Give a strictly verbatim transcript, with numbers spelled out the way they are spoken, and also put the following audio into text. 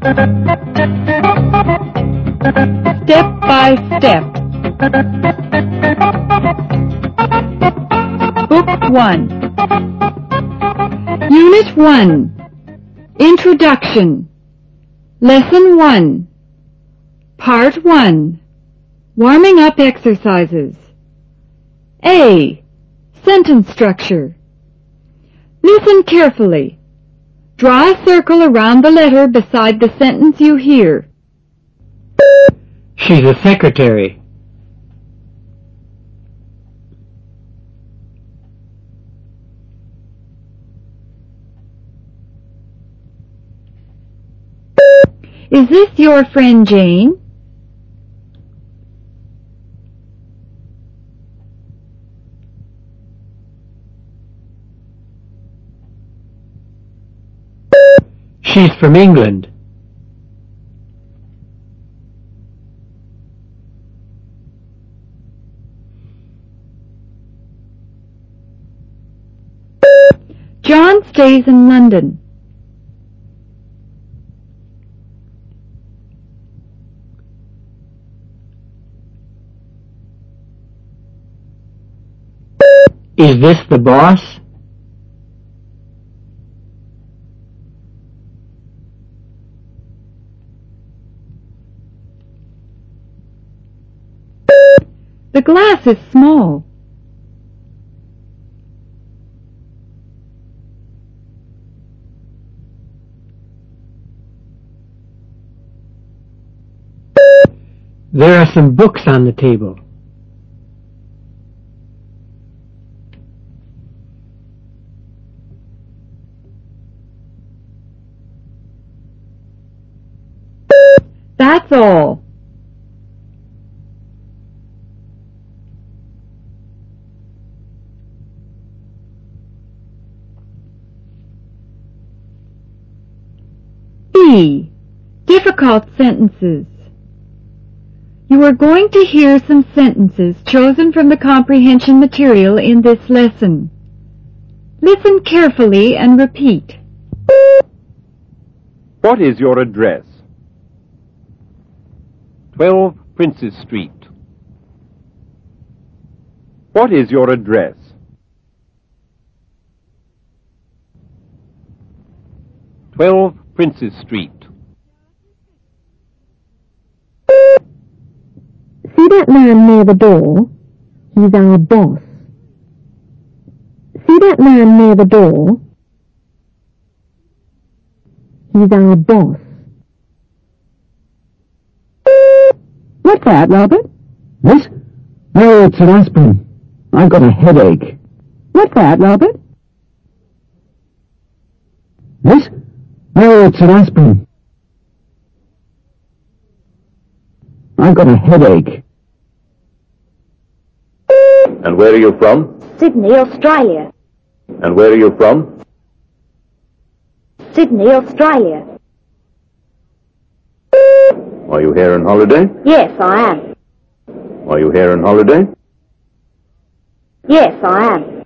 Step by step. Book one. Unit one. Introduction. Lesson one. Part one. Warming up exercises. A. Sentence structure. Listen carefully. Draw a circle around the letter beside the sentence you hear. She's a secretary. Is this your friend Jane? She's from England. John stays in London. Is this the boss? The glass is small. There are some books on the table. That's all. B. Difficult sentences. You are going to hear some sentences chosen from the comprehension material in this lesson. Listen carefully and repeat. What is your address? twelve Princes Street. What is your address? twelve Princes Street. See that man near the door? He's our boss. See that man near the door? He's our boss. What's that, Robert? This? Oh, it's an aspirin. I've got a headache. What's that, Robert? This? Oh, it's an aspirin. I've got a headache. And where are you from? Sydney, Australia. And where are you from? Sydney, Australia. Are you here on holiday? Yes, I am. Are you here on holiday? Yes, I am.